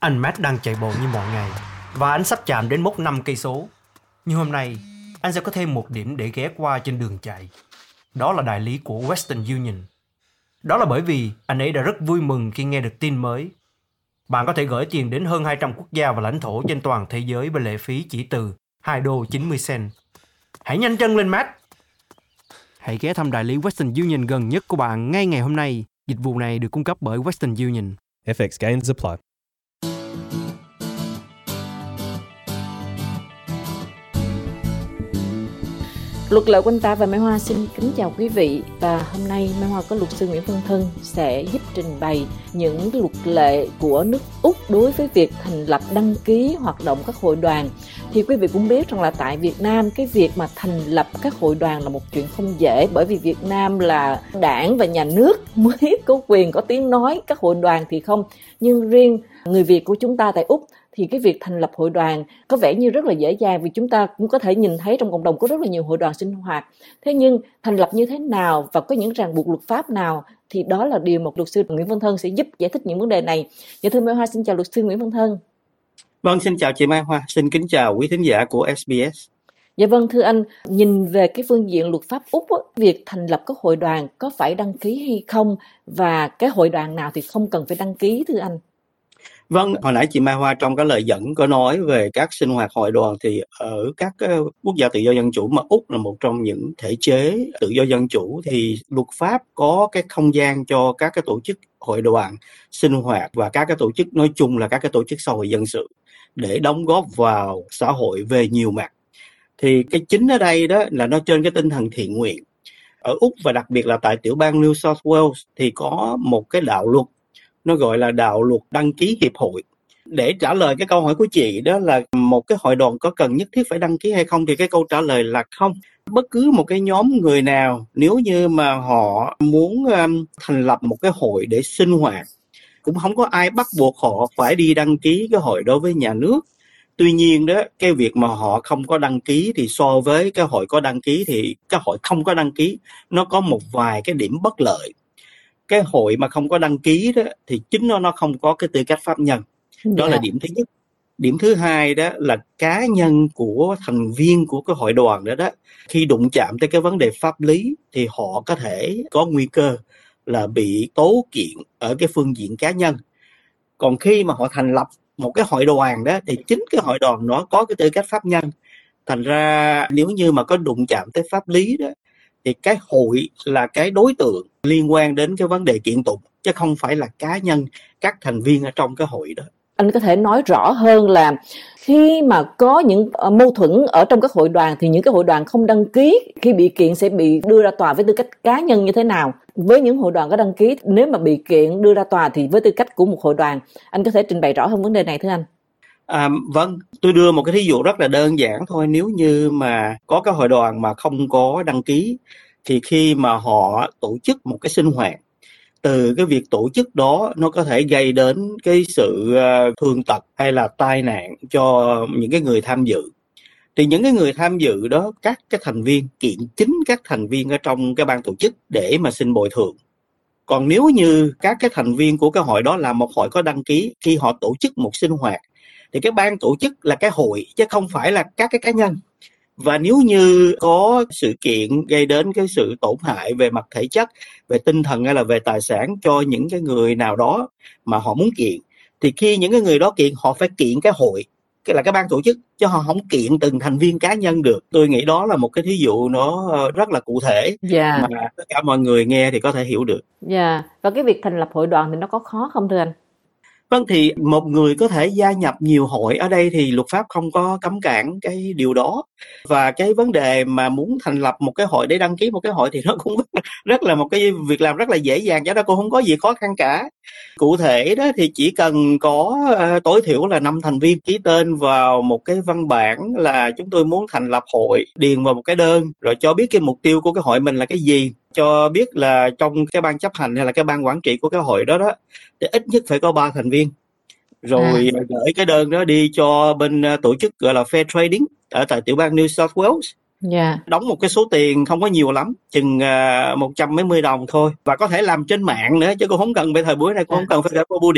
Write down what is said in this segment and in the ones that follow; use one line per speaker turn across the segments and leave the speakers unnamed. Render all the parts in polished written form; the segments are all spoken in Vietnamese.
Anh Matt đang chạy bộ như mọi ngày và anh sắp chạm đến mốc 5 cây số. Nhưng hôm nay, anh sẽ có thêm một điểm để ghé qua trên đường chạy. Đó là đại lý của Western Union. Đó là bởi vì anh ấy đã rất vui mừng khi nghe được tin mới. Bạn có thể gửi tiền đến hơn 200 quốc gia và lãnh thổ trên toàn thế giới với lệ phí chỉ từ $2.90. Hãy nhanh chân lên, Matt! Hãy ghé thăm đại lý Western Union gần nhất của bạn ngay ngày hôm nay. Dịch vụ này được cung cấp bởi Western Union.
FX gains apply.
Luật lệ Quanh Ta và Mai Hoa xin kính chào quý vị. Và hôm nay Mai Hoa có luật sư Nguyễn Văn Thân sẽ giúp trình bày những luật lệ của nước Úc đối với việc thành lập, đăng ký hoạt động các hội đoàn. Thì quý vị cũng biết rằng là tại Việt Nam, cái việc mà thành lập các hội đoàn là một chuyện không dễ, bởi vì Việt Nam là đảng và nhà nước mới có quyền, có tiếng nói, các hội đoàn thì không. Nhưng riêng người Việt của chúng ta tại Úc thì cái việc thành lập hội đoàn có vẻ như rất là dễ dàng, vì chúng ta cũng có thể nhìn thấy trong cộng đồng có rất là nhiều hội đoàn sinh hoạt. Thế nhưng thành lập như thế nào và có những ràng buộc luật pháp nào thì đó là điều một luật sư Nguyễn Văn Thân sẽ giúp giải thích những vấn đề này. Dạ thưa Mai Hoa, xin chào luật sư Nguyễn Văn Thân.
Vâng, xin chào chị Mai Hoa, xin kính chào quý thính giả của SBS.
Dạ vâng, thưa anh, nhìn về cái phương diện luật pháp Úc, việc thành lập các hội đoàn có phải đăng ký hay không, và cái hội đoàn nào thì không cần phải đăng ký thưa anh?
Vâng, hồi nãy chị Mai Hoa trong cái lời dẫn có nói về các sinh hoạt hội đoàn, thì ở các quốc gia tự do dân chủ mà Úc là một trong những thể chế tự do dân chủ thì luật pháp có cái không gian cho các cái tổ chức hội đoàn sinh hoạt và các cái tổ chức nói chung là các cái tổ chức xã hội dân sự để đóng góp vào xã hội về nhiều mặt. Thì cái chính ở đây đó là nó trên cái tinh thần thiện nguyện. Ở Úc và đặc biệt là tại tiểu bang New South Wales thì có một cái đạo luật, nó gọi là đạo luật đăng ký hiệp hội. Để trả lời cái câu hỏi của chị đó là một cái hội đoàn có cần nhất thiết phải đăng ký hay không, thì cái câu trả lời là không. Bất cứ một cái nhóm người nào nếu như mà họ muốn thành lập một cái hội để sinh hoạt, cũng không có ai bắt buộc họ phải đi đăng ký cái hội đối với nhà nước. Tuy nhiên đó, cái việc mà họ không có đăng ký thì so với cái hội có đăng ký thì cái hội không có đăng ký nó có một vài cái điểm bất lợi. Cái hội mà không có đăng ký đó thì chính nó không có cái tư cách pháp nhân. Đó là điểm thứ nhất. Điểm thứ hai đó là cá nhân của thành viên của cái hội đoàn đó khi đụng chạm tới cái vấn đề pháp lý thì họ có thể có nguy cơ là bị tố kiện ở cái phương diện cá nhân. Còn khi mà họ thành lập một cái hội đoàn đó thì chính cái hội đoàn nó có cái tư cách pháp nhân. Thành ra nếu như mà có đụng chạm tới pháp lý đó thì cái hội là cái đối tượng liên quan đến cái vấn đề kiện tụng, chứ không phải là cá nhân các thành viên ở trong cái hội đó.
Anh có thể nói rõ hơn là khi mà có những mâu thuẫn ở trong các hội đoàn thì những cái hội đoàn không đăng ký khi bị kiện sẽ bị đưa ra tòa với tư cách cá nhân như thế nào? Với những hội đoàn có đăng ký, nếu mà bị kiện đưa ra tòa thì với tư cách của một hội đoàn. Anh có thể trình bày rõ hơn vấn đề này thưa anh?
Vâng, tôi đưa một cái thí dụ rất là đơn giản thôi. Nếu như mà có cái hội đoàn mà không có đăng ký thì khi mà họ tổ chức một cái sinh hoạt, từ cái việc tổ chức đó nó có thể gây đến cái sự thương tật hay là tai nạn cho những cái người tham dự. Thì những cái người tham dự đó, các cái thành viên kiện chính các thành viên ở trong cái ban tổ chức để mà xin bồi thường. Còn nếu như các cái thành viên của cái hội đó là một hội có đăng ký, khi họ tổ chức một sinh hoạt thì cái ban tổ chức là cái hội chứ không phải là các cái cá nhân. Và nếu như có sự kiện gây đến cái sự tổn hại về mặt thể chất, về tinh thần hay là về tài sản cho những cái người nào đó mà họ muốn kiện, thì khi những cái người đó kiện, họ phải kiện cái hội, cái là cái ban tổ chức, chứ họ không kiện từng thành viên cá nhân được. Tôi nghĩ đó là một cái thí dụ nó rất là cụ thể mà tất cả mọi người nghe thì có thể hiểu được.
Và cái việc thành lập hội đoàn thì nó có khó không thưa anh?
Vâng, thì một người có thể gia nhập nhiều hội, ở đây thì luật pháp không có cấm cản cái điều đó. Và cái vấn đề mà muốn thành lập một cái hội để đăng ký một cái hội thì nó cũng rất là một cái việc làm rất là dễ dàng, chứ nó cũng không có gì khó khăn cả. Cụ thể đó thì chỉ cần có tối thiểu là 5 thành viên ký tên vào một cái văn bản là chúng tôi muốn thành lập hội, điền vào một cái đơn, rồi cho biết cái mục tiêu của cái hội mình là cái gì, cho biết là trong cái ban chấp hành hay là cái ban quản trị của cái hội đó thì ít nhất phải có 3 thành viên. Rồi gửi cái đơn đó đi cho bên tổ chức gọi là Fair Trading ở tại tiểu bang New South Wales. Đóng một cái số tiền không có nhiều lắm, chừng 100 mấy mươi đồng thôi, và có thể làm trên mạng nữa chứ cũng không cần, bây thời buổi này cũng không cần phải ra qua bưu điện.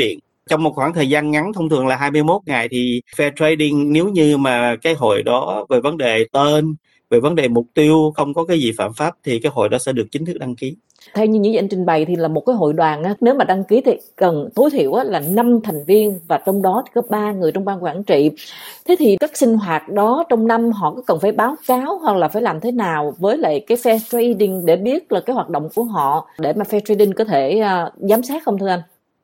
trong một khoảng thời gian ngắn, thông thường là 21 ngày, thì fair trading nếu như mà cái hội đó về vấn đề tên, về vấn đề mục tiêu không có cái gì phạm pháp thì cái hội đó sẽ được chính thức đăng ký.
Theo như những gì anh trình bày thì là một cái hội đoàn á, nếu mà đăng ký thì cần tối thiểu á, là 5 thành viên và trong đó thì có 3 người trong ban quản trị. Thế thì các sinh hoạt đó trong năm họ có cần phải báo cáo hoặc là phải làm thế nào với lại cái fair trading để biết là cái hoạt động của họ để mà fair trading có thể giám sát không thưa anh?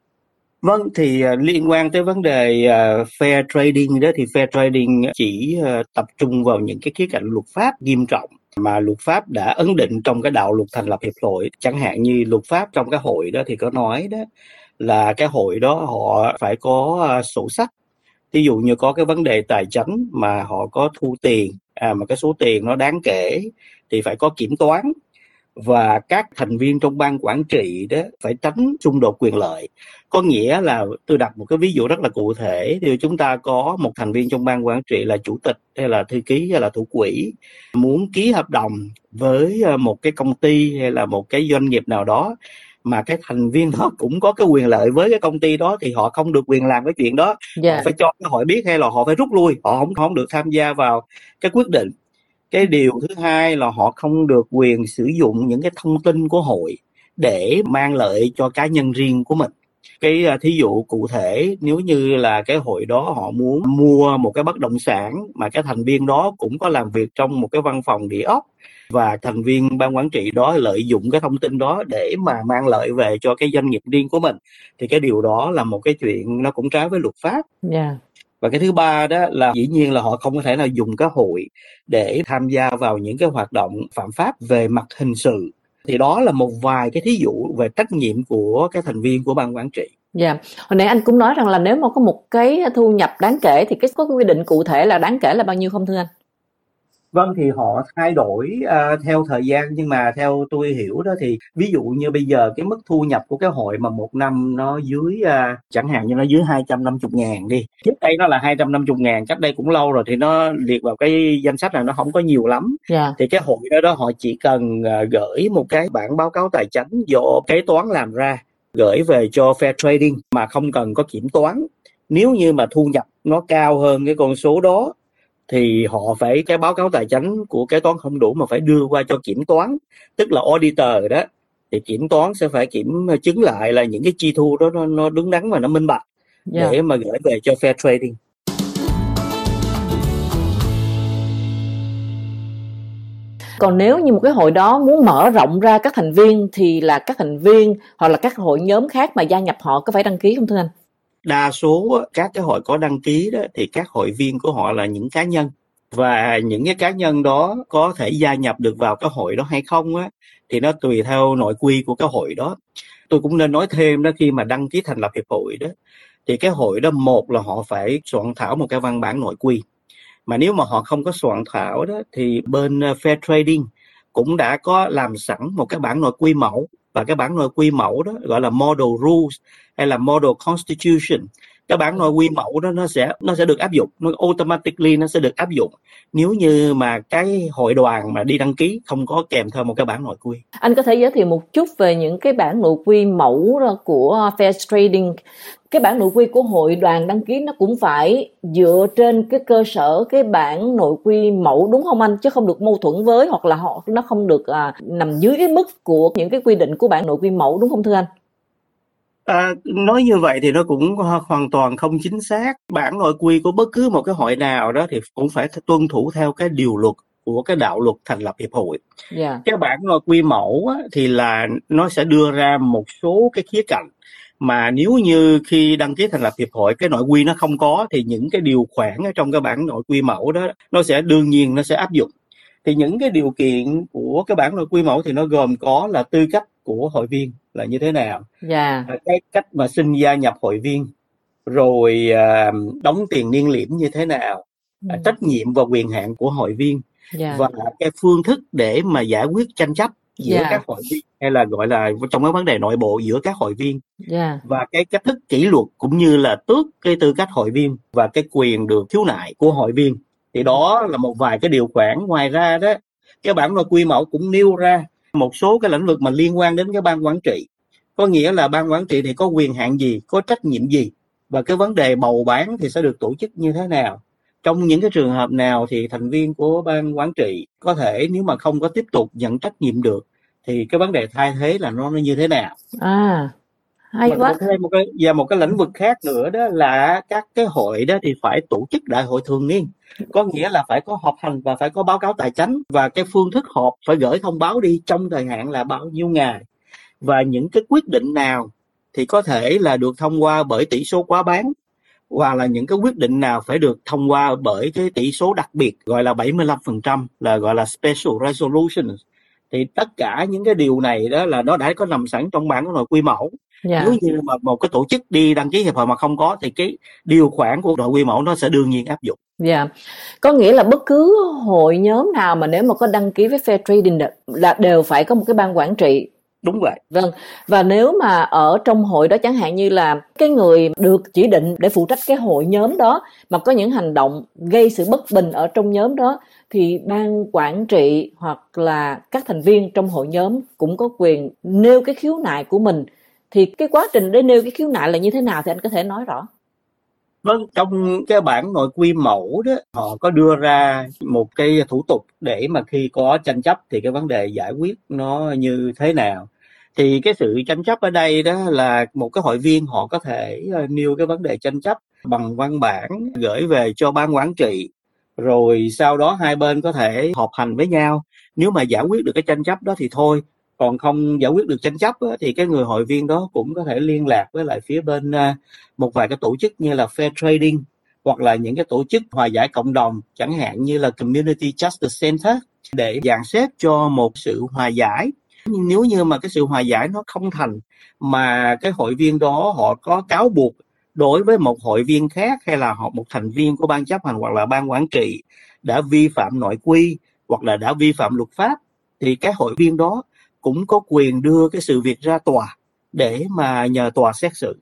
Vâng, thì liên quan tới vấn đề fair trading đó, thì fair trading chỉ tập trung vào những cái khía cạnh luật pháp nghiêm trọng mà luật pháp đã ấn định trong cái đạo luật thành lập hiệp hội. Chẳng hạn như luật pháp trong cái hội đó thì có nói đó là cái hội đó họ phải có sổ sách. Ví dụ như có cái vấn đề tài chính mà họ có thu tiền mà cái số tiền nó đáng kể thì phải có kiểm toán, và các thành viên trong ban quản trị đó phải tránh xung đột quyền lợi. Có nghĩa là tôi đặt một cái ví dụ rất là cụ thể, thì chúng ta có một thành viên trong ban quản trị là chủ tịch hay là thư ký hay là thủ quỹ muốn ký hợp đồng với một cái công ty hay là một cái doanh nghiệp nào đó mà cái thành viên đó cũng có cái quyền lợi với cái công ty đó, thì họ không được quyền làm cái chuyện đó. Họ phải cho cái hội biết hay là họ phải rút lui, họ không được tham gia vào cái quyết định. Cái điều thứ hai là họ không được quyền sử dụng những cái thông tin của hội để mang lợi cho cá nhân riêng của mình. Cái thí dụ cụ thể, nếu như là cái hội đó họ muốn mua một cái bất động sản mà cái thành viên đó cũng có làm việc trong một cái văn phòng địa ốc, và thành viên ban quản trị đó lợi dụng cái thông tin đó để mà mang lợi về cho cái doanh nghiệp riêng của mình, thì cái điều đó là một cái chuyện nó cũng trái với luật pháp. Và cái thứ ba đó là dĩ nhiên là họ không có thể nào dùng cái hội để tham gia vào những cái hoạt động phạm pháp về mặt hình sự. Thì đó là một vài cái thí dụ về trách nhiệm của các thành viên của ban quản trị.
Hồi nãy anh cũng nói rằng là nếu mà có một cái thu nhập đáng kể thì có cái quy định cụ thể là đáng kể là bao nhiêu không thưa anh?
Vâng, thì họ thay đổi theo thời gian, nhưng mà theo tôi hiểu đó thì ví dụ như bây giờ cái mức thu nhập của cái hội mà một năm nó dưới chẳng hạn như nó dưới 250.000 đi. Trước đây nó là 250.000, cách đây cũng lâu rồi thì nó liệt vào cái danh sách này, nó không có nhiều lắm. Thì cái hội đó họ chỉ cần gửi một cái bản báo cáo tài chính do kế toán làm ra, gửi về cho fair trading mà không cần có kiểm toán. Nếu như mà thu nhập nó cao hơn cái con số đó thì họ phải, cái báo cáo tài chính của kế toán không đủ mà phải đưa qua cho kiểm toán, tức là auditor đó, thì kiểm toán sẽ phải kiểm chứng lại là những cái chi thu đó nó đúng đắn và nó minh bạch để mà gửi về cho fair trading.
Còn nếu như một cái hội đó muốn mở rộng ra các thành viên thì là các thành viên hoặc là các hội nhóm khác mà gia nhập họ có phải đăng ký không thưa anh?
Đa số các cái hội có đăng ký đó thì các hội viên của họ là những cá nhân, và những cái cá nhân đó có thể gia nhập được vào cái hội đó hay không á thì nó tùy theo nội quy của cái hội đó. Tôi cũng nên nói thêm đó, khi mà đăng ký thành lập hiệp hội đó thì cái hội đó, một là họ phải soạn thảo một cái văn bản nội quy, mà nếu mà họ không có soạn thảo đó thì bên fair trading cũng đã có làm sẵn một cái bản nội quy mẫu, và cái bản nội quy mẫu đó gọi là model rules hay là model constitution. Cái bản nội quy mẫu đó nó sẽ được áp dụng, nó automatically nó sẽ được áp dụng nếu như mà cái hội đoàn mà đi đăng ký không có kèm theo một cái bản nội quy.
Anh có thể giới thiệu một chút về những cái bản nội quy mẫu của fair trading? Cái bản nội quy của hội đoàn đăng ký nó cũng phải dựa trên cái cơ sở cái bản nội quy mẫu đúng không anh? Chứ không được mâu thuẫn với, hoặc là nó không được nằm dưới cái mức của những cái quy định của bản nội quy mẫu đúng không thưa anh?
Nói như vậy thì nó cũng hoàn toàn không chính xác. Bản nội quy của bất cứ một cái hội nào đó thì cũng phải tuân thủ theo cái điều luật của cái đạo luật thành lập hiệp hội. Cái bản nội quy mẫu á, thì là nó sẽ đưa ra một số cái khía cạnh mà nếu như khi đăng ký thành lập hiệp hội cái nội quy nó không có, thì những cái điều khoản ở trong cái bản nội quy mẫu đó nó sẽ đương nhiên nó sẽ áp dụng. Thì những cái điều kiện của cái bản nội quy mẫu thì nó gồm có là tư cách của hội viên là như thế nào, cái cách mà xin gia nhập hội viên, rồi đóng tiền niên liễm như thế nào, trách nhiệm và quyền hạn của hội viên, và cái phương thức để mà giải quyết tranh chấp giữa các hội viên, hay là gọi là trong cái vấn đề nội bộ giữa các hội viên, và cái cách thức kỷ luật cũng như là tước cái tư cách hội viên và cái quyền được khiếu nại của hội viên. Thì đó là một vài cái điều khoản. Ngoài ra đó, cái bản nội quy mẫu cũng nêu ra một số cái lĩnh vực mà liên quan đến cái ban quản trị. Có nghĩa là ban quản trị thì có quyền hạn gì, có trách nhiệm gì, và cái vấn đề bầu bán thì sẽ được tổ chức như thế nào. Trong những cái trường hợp nào thì thành viên của ban quản trị có thể nếu mà không có tiếp tục nhận trách nhiệm được thì cái vấn đề thay thế là nó như thế nào.
Hay quá.
Thêm một cái lĩnh vực khác nữa đó là các cái hội đó thì phải tổ chức đại hội thường niên, có nghĩa là phải có họp hành và phải có báo cáo tài chánh, và cái phương thức họp phải gửi thông báo đi trong thời hạn là bao nhiêu ngày, và những cái quyết định nào thì có thể là được thông qua bởi tỷ số quá bán, hoặc là những cái quyết định nào phải được thông qua bởi cái tỷ số đặc biệt gọi là 75%, là gọi là special resolution. Thì tất cả những cái điều này đó là nó đã có nằm sẵn trong bản nội quy mẫu. Nếu như mà một cái tổ chức đi đăng ký hiệp hội mà không có thì cái điều khoản của nội quy mẫu nó sẽ đương nhiên áp dụng.
Có nghĩa là bất cứ hội nhóm nào mà nếu mà có đăng ký với Fair Trading là đều phải có một cái ban quản trị.
Đúng vậy.
Vâng, và nếu mà ở trong hội đó chẳng hạn như là cái người được chỉ định để phụ trách cái hội nhóm đó mà có những hành động gây sự bất bình ở trong nhóm đó thì ban quản trị hoặc là các thành viên trong hội nhóm cũng có quyền nêu cái khiếu nại của mình. Thì cái quá trình để nêu cái khiếu nại là như thế nào thì anh có thể nói rõ.
Vâng, trong cái bản nội quy mẫu đó họ có đưa ra một cái thủ tục để mà khi có tranh chấp thì cái vấn đề giải quyết nó như thế nào. Thì cái sự tranh chấp ở đây đó là một cái hội viên họ có thể nêu cái vấn đề tranh chấp bằng văn bản gửi về cho ban quản trị, rồi sau đó hai bên có thể họp hành với nhau. Nếu mà giải quyết được cái tranh chấp đó thì thôi, còn không giải quyết được tranh chấp đó, thì cái người hội viên đó cũng có thể liên lạc với lại phía bên một vài cái tổ chức như là Fair Trading, hoặc là những cái tổ chức hòa giải cộng đồng chẳng hạn như là Community Justice Center để dàn xếp cho một sự hòa giải. Nhưng nếu như mà cái sự hòa giải nó không thành mà cái hội viên đó họ có cáo buộc đối với một hội viên khác, hay là họ một thành viên của ban chấp hành hoặc là ban quản trị đã vi phạm nội quy hoặc là đã vi phạm luật pháp, thì cái hội viên đó cũng có quyền đưa cái sự việc ra tòa để mà nhờ tòa xét xử.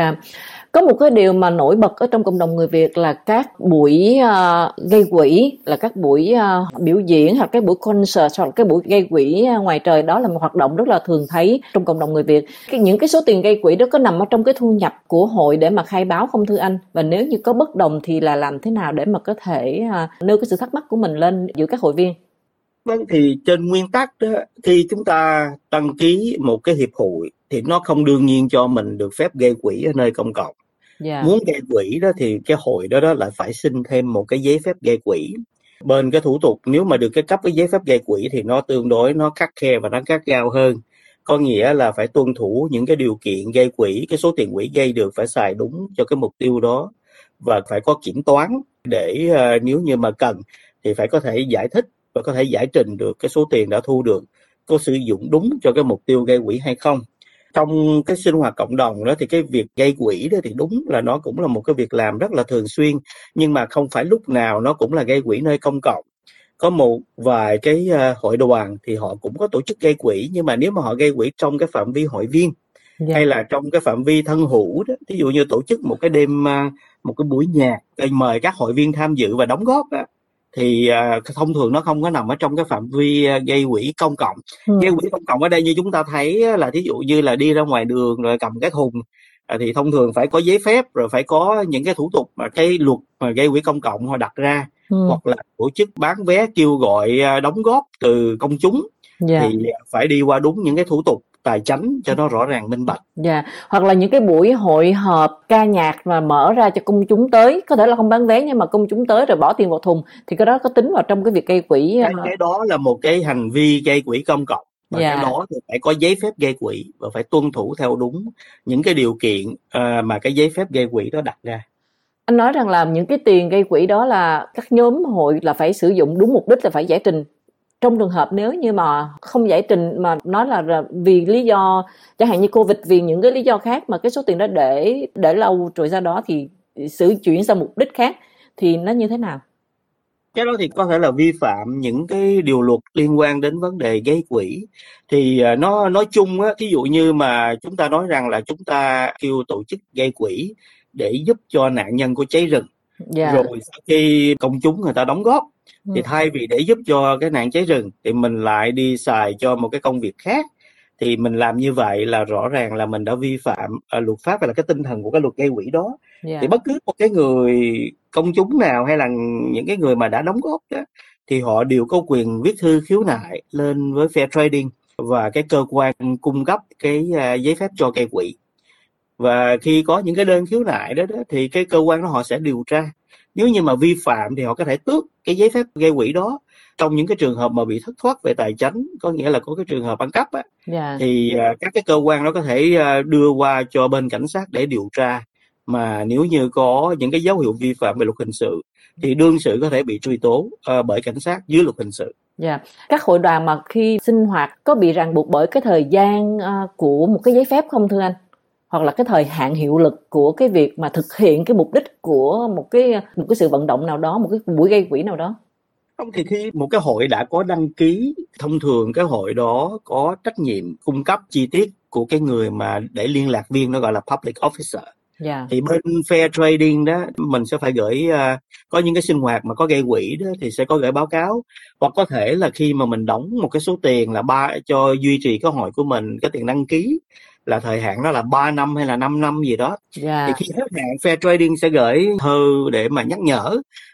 Có một cái điều mà nổi bật ở trong cộng đồng người Việt là các buổi gây quỹ, là các buổi biểu diễn hoặc cái buổi concert hoặc cái buổi gây quỹ ngoài trời, đó là một hoạt động rất là thường thấy trong cộng đồng người Việt. Những cái số tiền gây quỹ đó có nằm ở trong cái thu nhập của hội để mà khai báo không thưa anh? Và nếu như có bất đồng thì là làm thế nào để mà có thể nêu cái sự thắc mắc của mình lên giữa các hội viên?
Vâng, thì trên nguyên tắc đó, khi chúng ta đăng ký một cái hiệp hội thì nó không đương nhiên cho mình được phép gây quỹ ở nơi công cộng. Muốn gây quỹ đó thì cái hội đó lại phải xin thêm một cái giấy phép gây quỹ. Bên cái thủ tục nếu mà được cái cấp cái giấy phép gây quỹ thì nó tương đối nó khắt khe và nó gắt gao hơn. Có nghĩa là phải tuân thủ những cái điều kiện gây quỹ, cái số tiền quỹ gây được phải xài đúng cho cái mục tiêu đó, và phải có kiểm toán để nếu như mà cần thì phải có thể giải thích và có thể giải trình được cái số tiền đã thu được có sử dụng đúng cho cái mục tiêu gây quỹ hay không. Trong cái sinh hoạt cộng đồng đó thì cái việc gây quỹ đó thì đúng là nó cũng là một cái việc làm rất là thường xuyên, nhưng mà không phải lúc nào nó cũng là gây quỹ nơi công cộng. Có một vài cái hội đoàn thì họ cũng có tổ chức gây quỹ, nhưng mà nếu mà họ gây quỹ trong cái phạm vi hội viên hay là trong cái phạm vi thân hữu đó, ví dụ như tổ chức một cái đêm, một cái buổi nhạc mời các hội viên tham dự và đóng góp đó, thì thông thường nó không có nằm ở trong cái phạm vi gây quỹ công cộng. Gây quỹ công cộng ở đây như chúng ta thấy là thí dụ như là đi ra ngoài đường rồi cầm cái thùng thì thông thường phải có giấy phép, rồi phải có những cái thủ tục mà cái luật mà gây quỹ công cộng họ đặt ra, hoặc là tổ chức bán vé kêu gọi đóng góp từ công chúng thì phải đi qua đúng những cái thủ tục tài chánh cho nó rõ ràng minh bạch.
Hoặc là những cái buổi hội họp ca nhạc mà mở ra cho công chúng tới, có thể là không bán vé nhưng mà công chúng tới rồi bỏ tiền vào thùng, thì cái đó có tính vào trong cái việc gây quỹ?
Cái đó là một cái hành vi gây quỹ công cộng, và cái đó thì phải có giấy phép gây quỹ và phải tuân thủ theo đúng những cái điều kiện mà cái giấy phép gây quỹ đó đặt ra.
Anh nói rằng là những cái tiền gây quỹ đó là các nhóm hội là phải sử dụng đúng mục đích, là phải giải trình. Trong trường hợp nếu như mà không giải trình mà nói là vì lý do chẳng hạn như Covid, vì những cái lý do khác mà cái số tiền đó để lâu rồi ra đó thì sử chuyển sang mục đích khác, thì nó như thế nào?
Cái đó thì có thể là vi phạm những cái điều luật liên quan đến vấn đề gây quỹ. Thì nó nói chung á, thí dụ như mà chúng ta nói rằng là chúng ta kêu tổ chức gây quỹ để giúp cho nạn nhân của cháy rừng, rồi sau khi công chúng người ta đóng góp thì thay vì để giúp cho cái nạn cháy rừng thì mình lại đi xài cho một cái công việc khác, thì mình làm như vậy là rõ ràng là mình đã vi phạm luật pháp, và là cái tinh thần của cái luật gây quỹ đó. Thì bất cứ một cái người công chúng nào hay là những cái người mà đã đóng góp đó, thì họ đều có quyền viết thư khiếu nại lên với Fair Trading và cái cơ quan cung cấp cái giấy phép cho gây quỹ. Và khi có những cái đơn khiếu nại đó thì cái cơ quan đó họ sẽ điều tra. Nếu như mà vi phạm thì họ có thể tước cái giấy phép gây quỹ đó. Trong những cái trường hợp mà bị thất thoát về tài chính, có nghĩa là có cái trường hợp ăn cắp á, thì các cái cơ quan đó có thể đưa qua cho bên cảnh sát để điều tra. Mà nếu như có những cái dấu hiệu vi phạm về luật hình sự thì đương sự có thể bị truy tố bởi cảnh sát dưới luật hình sự.
Các hội đoàn mà khi sinh hoạt có bị ràng buộc bởi cái thời gian của một cái giấy phép không thưa anh? Hoặc là cái thời hạn hiệu lực của cái việc mà thực hiện cái mục đích của một cái sự vận động nào đó, một cái buổi gây quỹ nào đó?
Không, thì khi một cái hội đã có đăng ký, thông thường cái hội đó có trách nhiệm cung cấp chi tiết của cái người mà để liên lạc viên, nó gọi là public officer. Thì bên Fair Trading đó mình sẽ phải gửi, có những cái sinh hoạt mà có gây quỹ đó thì sẽ có gửi báo cáo, hoặc có thể là khi mà mình đóng một cái số tiền là cho duy trì cái hội của mình, cái tiền đăng ký là thời hạn đó là 3 năm hay là 5 năm gì đó. Thì khi hết hạn, Fair Trading sẽ gửi thư để mà nhắc nhở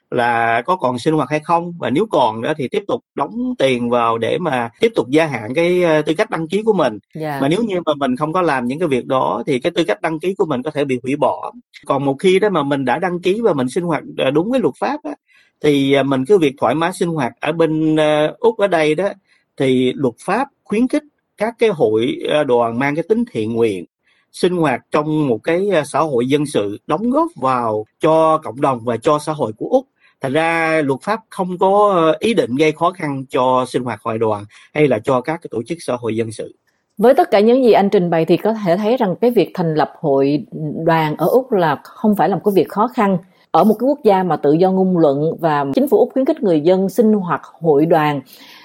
là có còn sinh hoạt hay không, và nếu còn đó thì tiếp tục đóng tiền vào để mà tiếp tục gia hạn cái tư cách đăng ký của mình. Mà nếu như mà mình không có làm những cái việc đó thì cái tư cách đăng ký của mình có thể bị hủy bỏ. Còn một khi đó mà mình đã đăng ký và mình sinh hoạt đúng với luật pháp đó, thì mình cứ việc thoải mái sinh hoạt. Ở bên Úc ở đây đó thì luật pháp khuyến khích các cái hội đoàn mang cái tính thiện nguyện sinh hoạt trong một cái xã hội dân sự, đóng góp vào cho cộng đồng và cho xã hội của Úc. Thành ra luật pháp không có ý định gây khó khăn cho sinh hoạt hội đoàn hay là cho các cái tổ chức xã hội dân sự.
Với tất cả những gì anh trình bày thì có thể thấy rằng cái việc thành lập hội đoàn ở Úc là không phải là một cái việc khó khăn. Ở một cái quốc gia mà tự do ngôn luận và chính phủ Úc khuyến khích người dân sinh hoạt hội đoàn,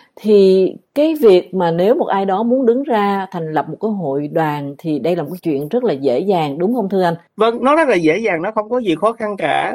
thì cái việc mà nếu một ai đó muốn đứng ra thành lập một cái hội đoàn thì đây là một cái chuyện rất là dễ dàng, đúng không thưa anh?
Vâng, nó rất là dễ dàng, nó không có gì khó khăn cả.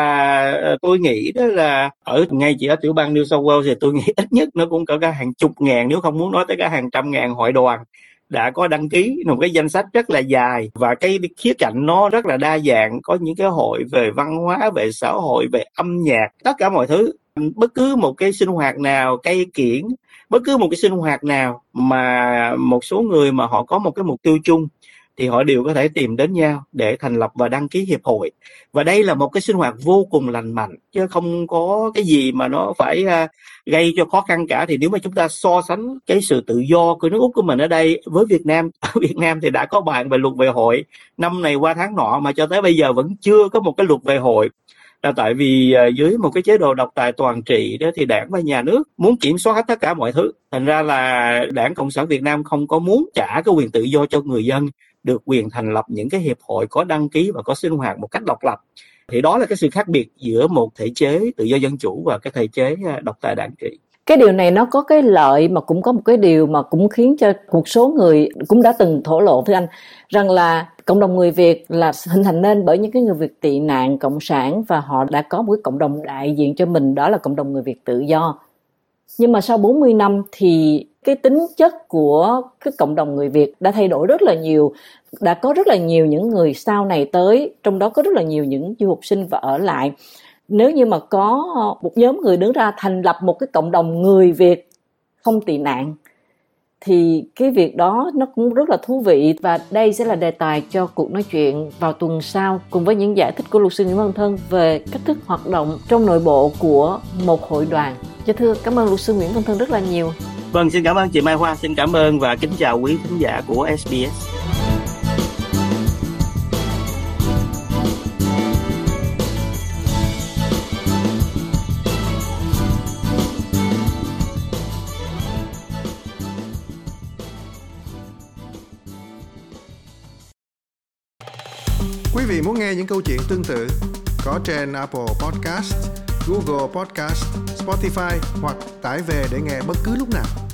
Và tôi nghĩ đó là ngay chỉ ở tiểu bang New South Wales thì tôi nghĩ ít nhất nó cũng cả hàng chục ngàn, nếu không muốn nói tới cả hàng trăm ngàn hội đoàn đã có đăng ký, một cái danh sách rất là dài, và cái khía cạnh nó rất là đa dạng. Có những cái hội về văn hóa, về xã hội, về âm nhạc, tất cả mọi thứ. Bất cứ một cái sinh hoạt nào, cây kiển, bất cứ một cái sinh hoạt nào mà một số người mà họ có một cái mục tiêu chung thì họ đều có thể tìm đến nhau để thành lập và đăng ký hiệp hội. Và đây là một cái sinh hoạt vô cùng lành mạnh, chứ không có cái gì mà nó phải gây cho khó khăn cả. Thì nếu mà chúng ta so sánh cái sự tự do của nước Úc của mình ở đây với Việt Nam, ở Việt Nam thì đã có bàn về luật về hội năm này qua tháng nọ mà cho tới bây giờ vẫn chưa có một cái luật về hội. Là tại vì dưới một cái chế độ độc tài toàn trị đó thì đảng và nhà nước muốn kiểm soát hết tất cả mọi thứ. Thành ra là Đảng Cộng sản Việt Nam không có muốn trả cái quyền tự do cho người dân được quyền thành lập những cái hiệp hội có đăng ký và có sinh hoạt một cách độc lập. Thì đó là cái sự khác biệt giữa một thể chế tự do dân chủ và cái thể chế độc tài đảng trị.
Cái điều này nó có cái lợi mà cũng có một cái điều mà cũng khiến cho một số người cũng đã từng thổ lộ với anh rằng là cộng đồng người Việt là hình thành nên bởi những cái người Việt tị nạn cộng sản, và họ đã có một cái cộng đồng đại diện cho mình, đó là cộng đồng người Việt tự do. Nhưng mà sau 40 năm thì cái tính chất của cái cộng đồng người Việt đã thay đổi rất là nhiều. Đã có rất là nhiều những người sau này tới, trong đó có rất là nhiều những du học sinh và ở lại. Nếu như mà có một nhóm người đứng ra thành lập một cái cộng đồng người Việt không tị nạn thì cái việc đó nó cũng rất là thú vị. Và đây sẽ là đề tài cho cuộc nói chuyện vào tuần sau, cùng với những giải thích của luật sư Nguyễn Văn Thân về cách thức hoạt động trong nội bộ của một hội đoàn. Thưa, cảm ơn luật sư Nguyễn Văn Thân rất là nhiều.
Vâng, xin cảm ơn chị Mai Hoa, xin cảm ơn và kính chào quý khán giả của SBS.
Quý vị muốn nghe những câu chuyện tương tự có trên Apple Podcast, Google Podcast, Spotify hoặc tải về để nghe bất cứ lúc nào.